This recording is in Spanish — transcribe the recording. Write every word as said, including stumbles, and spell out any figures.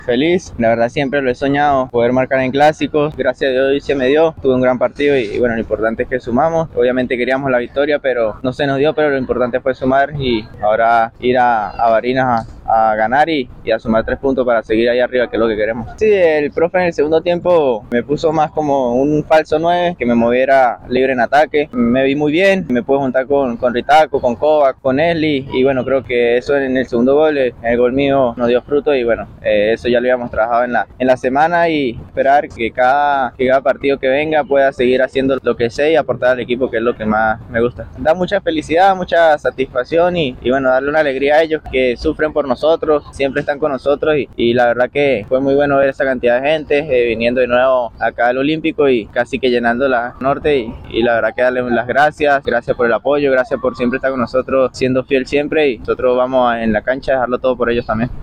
Feliz, la verdad siempre lo he soñado, poder marcar en clásicos, gracias a Dios hoy se me dio, tuve un gran partido y, y bueno, lo importante es que sumamos, obviamente queríamos la victoria, pero no se nos dio, pero lo importante fue sumar y ahora ir a, a Barinas a, a ganar y, y a sumar tres puntos para seguir ahí arriba, que es lo que queremos. Sí, el profe en el segundo tiempo me puso más como un falso nueve, que me moviera libre en ataque, me vi muy bien, me pude juntar con, con Ritaco, con Kovac, con Esli y bueno, creo que eso en el segundo gol, el gol mío nos dio fruto y bueno, eh, eso ya lo habíamos trabajado en la, en la semana y esperar que cada, que cada partido que venga pueda seguir haciendo lo que sé y aportar al equipo, que es lo que más me gusta. Da mucha felicidad, mucha satisfacción y, y bueno, darle una alegría a ellos que sufren por nosotros, siempre están con nosotros y, y la verdad que fue muy bueno ver esa cantidad de gente eh, viniendo de nuevo acá al Olímpico y casi que llenando la norte y, y la verdad que darle las gracias, gracias por el apoyo, gracias por siempre estar con nosotros, siendo fiel siempre y nosotros vamos en la cancha a dejarlo todo por ellos también.